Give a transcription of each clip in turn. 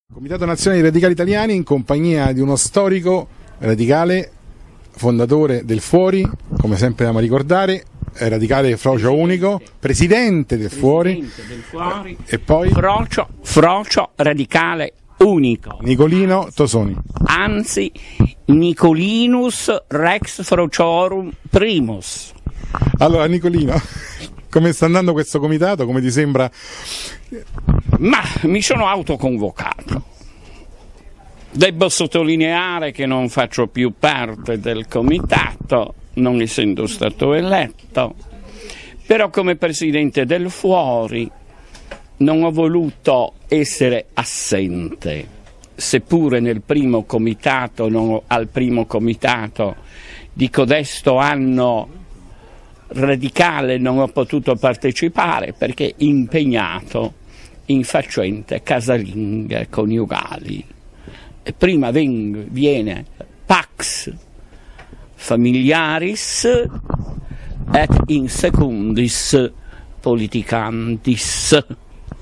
Comitato Nazionale dei Radicali Italiani in compagnia di uno storico radicale, fondatore del Fuori, come sempre amiamo ricordare, radicale frocio unico, presidente del Fuori, e poi frocio radicale unico, Nicolino Tosoni. Anzi, Nicolinus Rex Frociorum Primus. Allora Nicolino, come sta andando questo comitato? Come ti sembra? Ma mi sono autoconvocato. Devo sottolineare che non faccio più parte del comitato, non essendo stato eletto, però come presidente del Fuori non ho voluto essere assente, seppure nel primo comitato, al primo comitato di codesto anno radicale non ho potuto partecipare perché impegnato in faccende casalinghe coniugali. E prima viene pax familiaris et in secundis politicantis.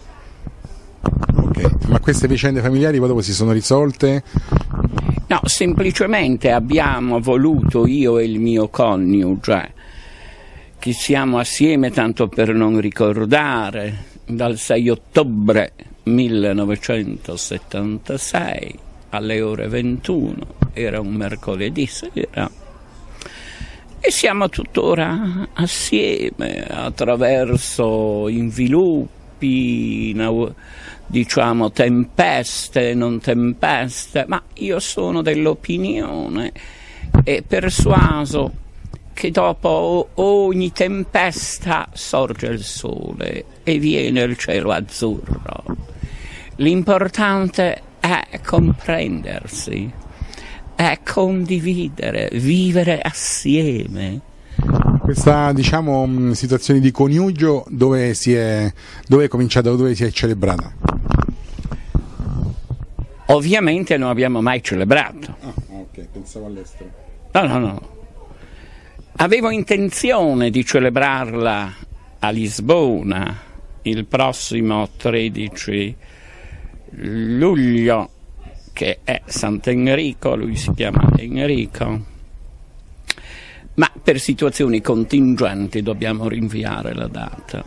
Ok, ma queste vicende familiari poi dopo si sono risolte? No, semplicemente abbiamo voluto, io e il mio coniuge, che siamo assieme tanto per non ricordare, dal 6 ottobre 1976 alle ore 21, era un mercoledì sera, e siamo tuttora assieme attraverso inviluppi, diciamo tempeste, non tempeste, ma io sono dell'opinione e persuaso che dopo ogni tempesta sorge il sole e viene il cielo azzurro. L'importante è comprendersi, è condividere, vivere assieme. Questa, diciamo, situazione di coniugio dove è cominciata, dove si è celebrata? Ovviamente non abbiamo mai celebrato. Ah, ok, pensavo all'estero. No. Avevo intenzione di celebrarla a Lisbona il prossimo 13 luglio, che è Sant'Enrico, lui si chiama Enrico, ma per situazioni contingenti dobbiamo rinviare la data.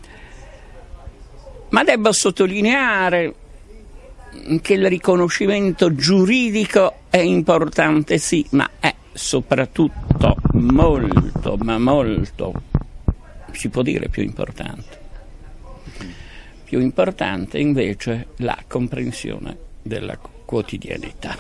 Ma devo sottolineare che il riconoscimento giuridico è importante, sì, ma è soprattutto molto, ma molto, si può dire più importante. Più importante invece la comprensione della quotidianità.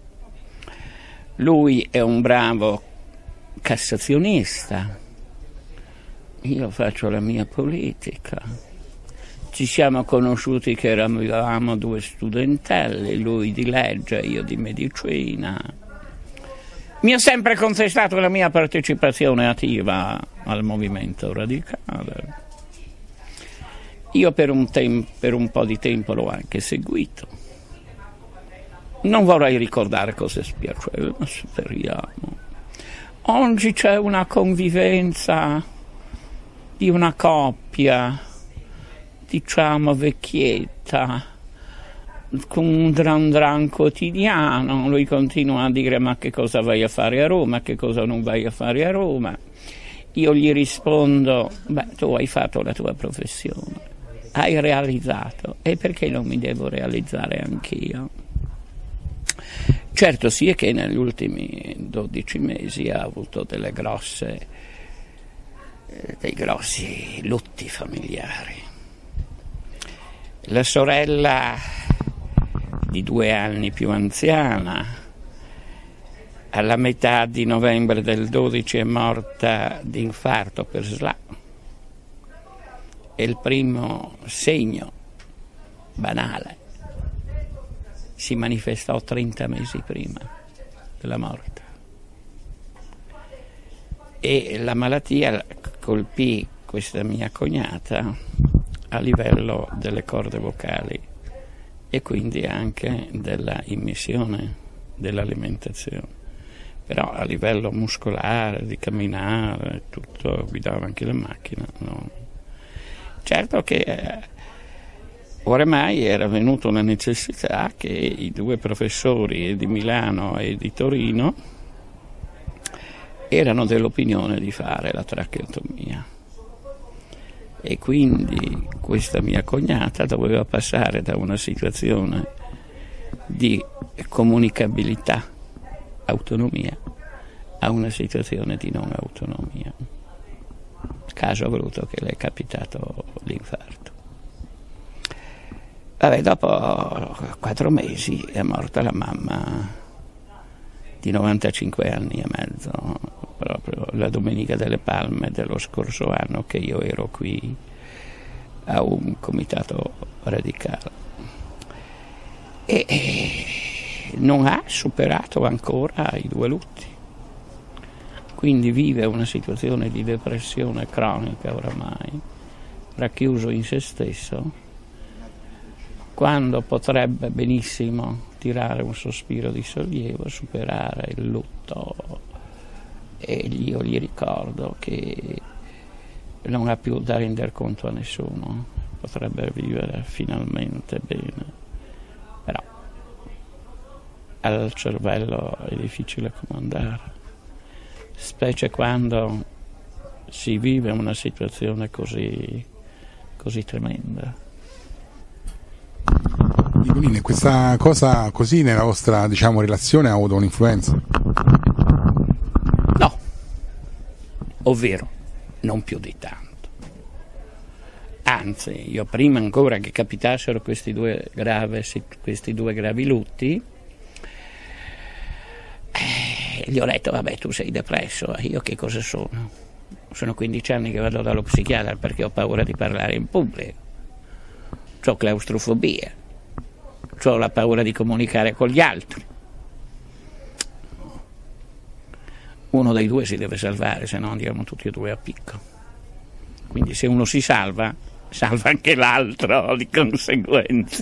Lui è un bravo cassazionista, io faccio la mia politica. Ci siamo conosciuti che eravamo due studentelli, lui di legge, io di medicina. Mi ha sempre contestato la mia partecipazione attiva al movimento radicale. Io per un po' di tempo l'ho anche seguito. Non vorrei ricordare cose spiacevoli, ma speriamo. Oggi c'è una convivenza di una coppia, diciamo vecchietta, con un dran quotidiano. Lui continua a dire: ma che cosa vai a fare a Roma, che cosa non vai a fare a Roma? Io gli rispondo: beh, tu hai fatto la tua professione, hai realizzato, e perché non mi devo realizzare anch'io? Certo sì è che negli ultimi 12 mesi ha avuto dei grossi lutti familiari. La sorella di 2 anni più anziana, alla metà di novembre del 12 è morta di infarto per SLA, e il primo segno banale si manifestò 30 mesi prima della morte, e la malattia colpì questa mia cognata a livello delle corde vocali e quindi anche della immissione dell'alimentazione, però a livello muscolare, di camminare, tutto, guidava anche la macchina, no? Certo che Oramai era venuta una necessità che i due professori di Milano e di Torino erano dell'opinione di fare la tracheotomia, e quindi questa mia cognata doveva passare da una situazione di comunicabilità, autonomia, a una situazione di non autonomia. Caso ha voluto che le è capitato l'infarto. Vabbè, dopo 4 mesi è morta la mamma di 95 anni e mezzo, proprio la Domenica delle Palme dello scorso anno che io ero qui a un comitato radicale. E non ha superato ancora i 2 lutti. Quindi vive una situazione di depressione cronica oramai, racchiuso in se stesso, quando potrebbe benissimo tirare un sospiro di sollievo, superare il lutto. E io gli ricordo che non ha più da render conto a nessuno, potrebbe vivere finalmente bene, però al cervello è difficile comandare, specie quando si vive una situazione così tremenda. Nicolino, questa cosa così nella vostra, diciamo, relazione ha avuto un'influenza? No, ovvero non più di tanto. Anzi, io prima ancora che capitassero questi due gravi lutti, gli ho detto: vabbè, tu sei depresso, io che cosa sono? Sono 15 anni che vado dallo psichiatra perché ho paura di parlare in pubblico, ho claustrofobia, ho la paura di comunicare con gli altri. Uno dei due si deve salvare, se no andiamo tutti e 2 a picco. Quindi se uno si salva anche l'altro di conseguenza.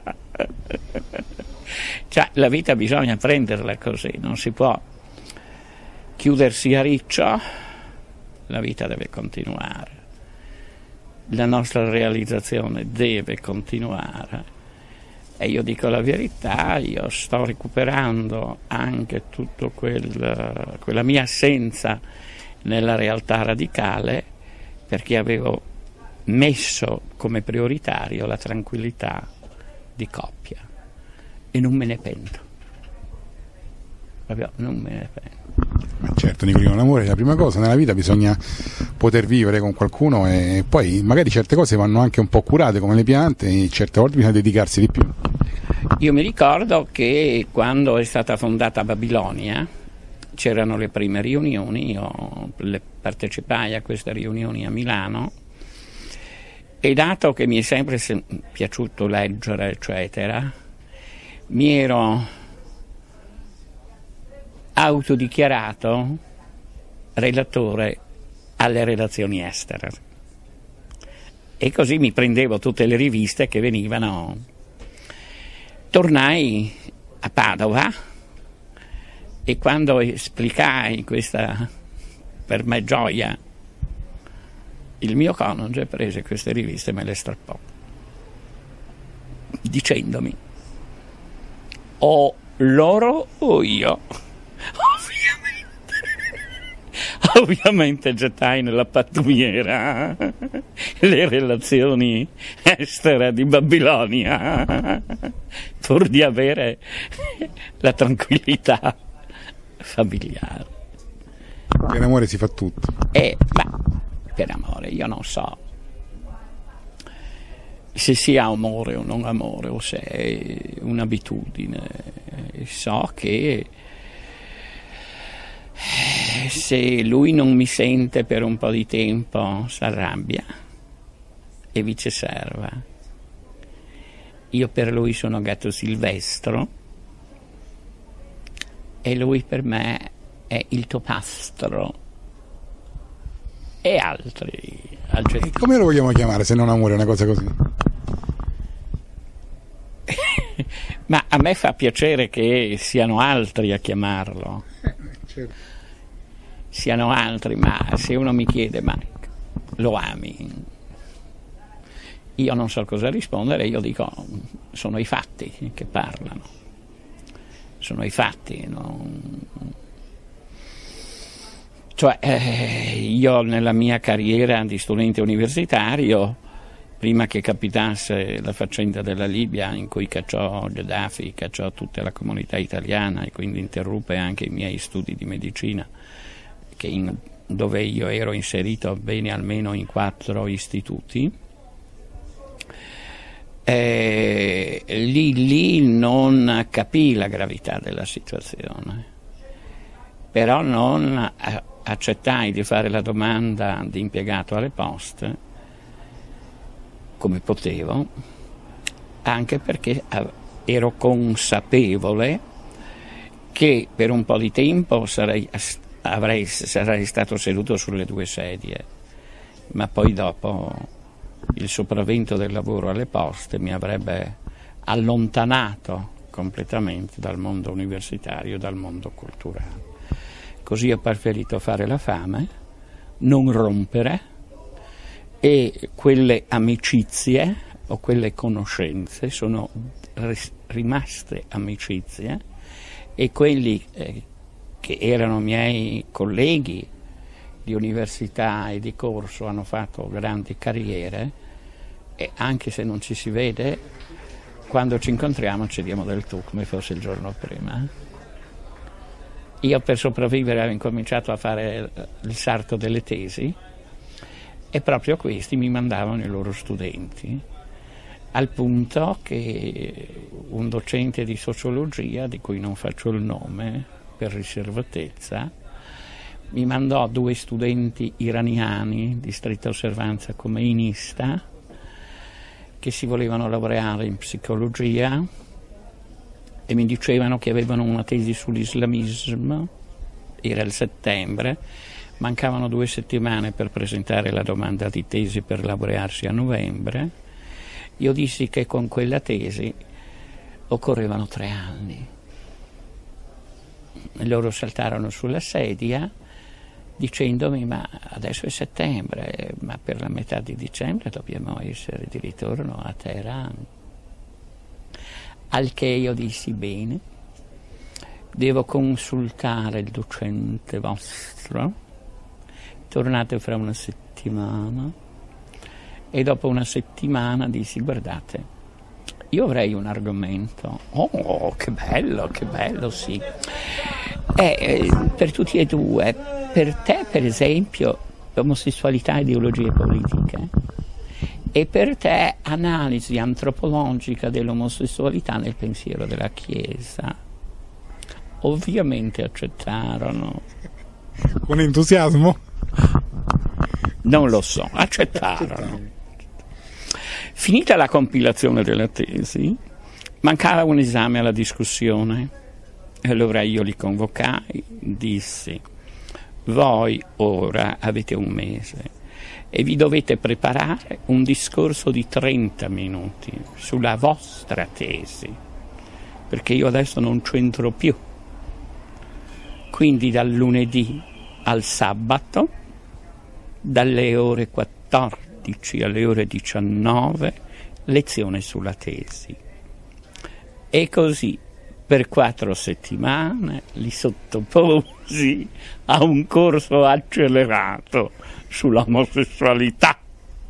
Cioè, la vita bisogna prenderla così, non si può chiudersi a riccio, la vita deve continuare, la nostra realizzazione deve continuare. E io dico la verità, io sto recuperando anche tutto quella mia assenza nella realtà radicale, perché avevo messo come prioritario la tranquillità di coppia e non me ne pento, proprio non me ne pento. Ma certo, Nicolino, l'amore è la prima cosa nella vita, bisogna poter vivere con qualcuno, e poi magari certe cose vanno anche un po' curate come le piante, e certe volte bisogna dedicarsi di più. Io mi ricordo che quando è stata fondata Babilonia c'erano le prime riunioni, io partecipai a queste riunioni a Milano, e dato che mi è sempre piaciuto leggere eccetera, mi ero autodichiarato relatore alle relazioni estere, e così mi prendevo tutte le riviste che venivano. Tornai a Padova, e quando esplicai questa, per me, gioia, il mio coniuge prese queste riviste e me le strappò, dicendomi: o loro o io. Ovviamente gettai nella pattumiera le relazioni estere di Babilonia, pur di avere la tranquillità familiare. Per amore si fa tutto. Ma per amore io non so se sia amore o non amore, o se è un'abitudine. So che se lui non mi sente per un po' di tempo si arrabbia, e viceversa. Io per lui sono gatto silvestro e lui per me è il topastro, e altri aggettivi. E come lo vogliamo chiamare se non amore, una cosa così? Ma a me fa piacere che siano altri a chiamarlo. Certo. Siano altri, ma se uno mi chiede: ma lo ami? io non so cosa rispondere, io dico sono i fatti che parlano, sono i fatti, cioè io nella mia carriera di studente universitario, prima che capitasse la faccenda della Libia in cui cacciò Gheddafi, cacciò tutta la comunità italiana e quindi interruppe anche i miei studi di medicina, dove io ero inserito bene almeno in 4 istituti, lì non capì la gravità della situazione, però non accettai di fare la domanda di impiegato alle poste come potevo, anche perché ero consapevole che per un po' di tempo sarei stato seduto sulle 2 sedie, ma poi dopo il sopravvento del lavoro alle poste mi avrebbe allontanato completamente dal mondo universitario, dal mondo culturale. Così ho preferito fare la fame, non rompere, e quelle amicizie o quelle conoscenze sono rimaste amicizie, e quelli che erano miei colleghi di università e di corso hanno fatto grandi carriere, e anche se non ci si vede, quando ci incontriamo ci diamo del tu come fosse il giorno prima. Io per sopravvivere ho incominciato a fare il sarto delle tesi, e proprio questi mi mandavano i loro studenti, al punto che un docente di sociologia, di cui non faccio il nome per riservatezza, mi mandò 2 studenti iraniani di stretta osservanza come inista, che si volevano laureare in psicologia e mi dicevano che avevano una tesi sull'islamismo, era il settembre, mancavano 2 settimane per presentare la domanda di tesi per laurearsi a novembre. Io dissi che con quella tesi occorrevano 3 anni. Loro saltarono sulla sedia dicendomi: ma adesso è settembre, ma per la metà di dicembre dobbiamo essere di ritorno a Teheran. Al che io dissi: bene, devo consultare il docente vostro, tornate fra una settimana. E dopo una settimana dissi: guardate, io avrei un argomento. Oh, che bello, sì. Per tutti e 2, per te per esempio omosessualità e ideologie politiche, e per te analisi antropologica dell'omosessualità nel pensiero della Chiesa. Ovviamente accettarono. Con entusiasmo? Non lo so, accettarono. Finita la compilazione della tesi, mancava un esame alla discussione. Allora io li convocai, dissi: voi ora avete un mese e vi dovete preparare un discorso di 30 minuti sulla vostra tesi, perché io adesso non c'entro più. Quindi dal lunedì al sabato, dalle ore 14 alle ore 19, lezione sulla tesi. E così per 4 settimane li sottoposi a un corso accelerato sull'omosessualità,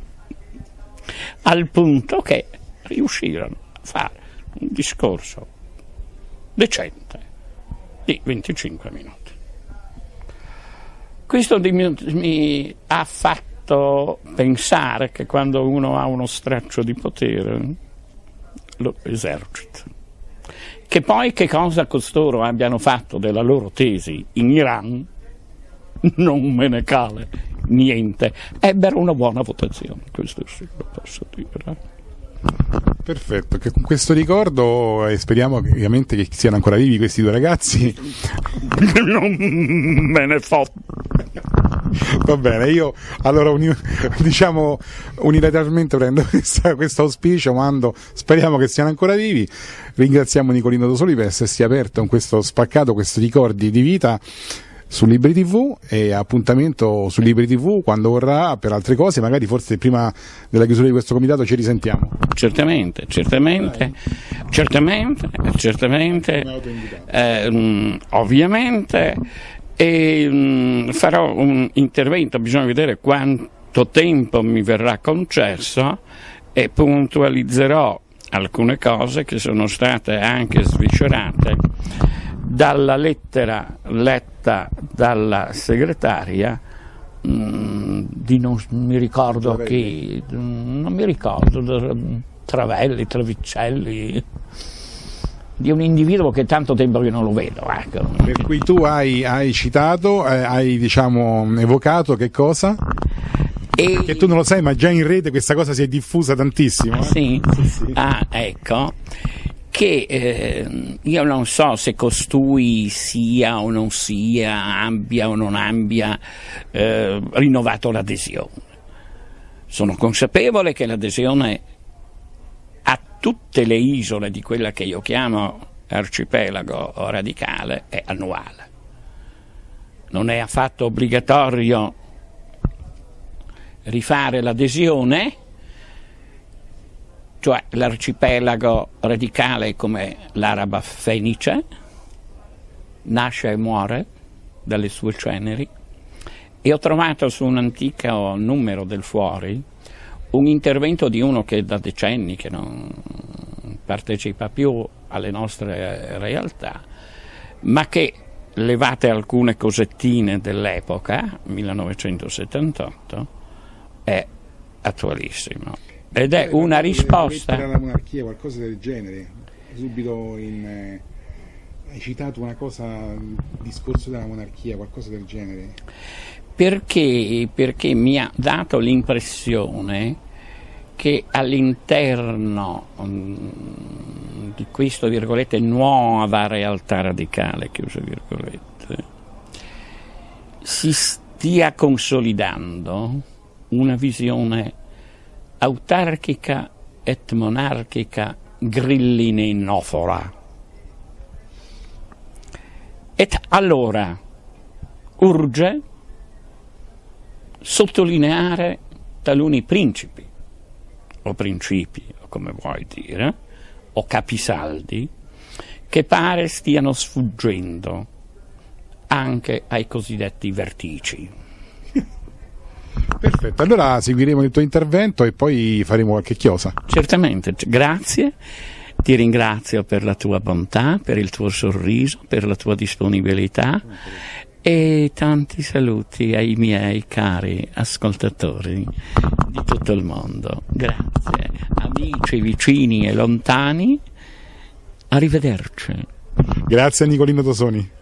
al punto che riuscirono a fare un discorso decente di 25 minuti. Questo mi ha fatto pensare che quando uno ha uno straccio di potere lo esercita. Che poi che cosa costoro abbiano fatto della loro tesi in Iran non me ne cale niente. Ebbero una buona votazione, questo sì, lo posso dire. Perfetto, che con questo ricordo, e speriamo ovviamente che siano ancora vivi questi 2 ragazzi. Non me ne fo. Va bene, io allora unilateralmente prendo questo auspicio, speriamo che siano ancora vivi. Ringraziamo Nicolino Dosoli per essersi aperto con questo spaccato, questi ricordi di vita su Libri TV, e appuntamento su Libri TV quando vorrà per altre cose, magari forse prima della chiusura di questo comitato ci risentiamo. Certamente, ovviamente, e farò un intervento, bisogna vedere quanto tempo mi verrà concesso, e puntualizzerò alcune cose che sono state anche sviscerate dalla lettera letta dalla segretaria di non mi ricordo chi, non mi ricordo, Travelli, Travicelli, di un individuo che tanto tempo che non lo vedo, ecco. Per cui tu hai citato, hai diciamo evocato che cosa? Che tu non lo sai, ma già in rete questa cosa si è diffusa tantissimo. Sì? Sì. Ah, ecco, che io non so se costui sia o non sia, abbia o non abbia rinnovato l'adesione. Sono consapevole che l'adesione a tutte le isole di quella che io chiamo arcipelago radicale è annuale. Non è affatto obbligatorio rifare l'adesione, cioè l'arcipelago radicale come l'Araba Fenice nasce e muore dalle sue ceneri, e ho trovato su un antico numero del Fuori un intervento di uno che da decenni che non partecipa più alle nostre realtà, ma che, levate alcune cosettine dell'epoca, 1978, è attualissimo, ed è una risposta alla monarchia, qualcosa del genere. Subito hai citato una cosa, il discorso della monarchia, qualcosa del genere, perché mi ha dato l'impressione che all'interno di questo, virgolette, nuova realtà radicale, chiuse virgolette, si stia consolidando una visione autarchica et monarchica grillinofora. Et allora urge sottolineare taluni principi, o principi, o come vuoi dire, o capisaldi, che pare stiano sfuggendo anche ai cosiddetti vertici. Perfetto, allora seguiremo il tuo intervento e poi faremo qualche chiosa. Certamente, grazie, ti ringrazio per la tua bontà, per il tuo sorriso, per la tua disponibilità, e tanti saluti ai miei cari ascoltatori di tutto il mondo. Grazie, amici vicini e lontani, arrivederci. Grazie a Nicolino Tosoni.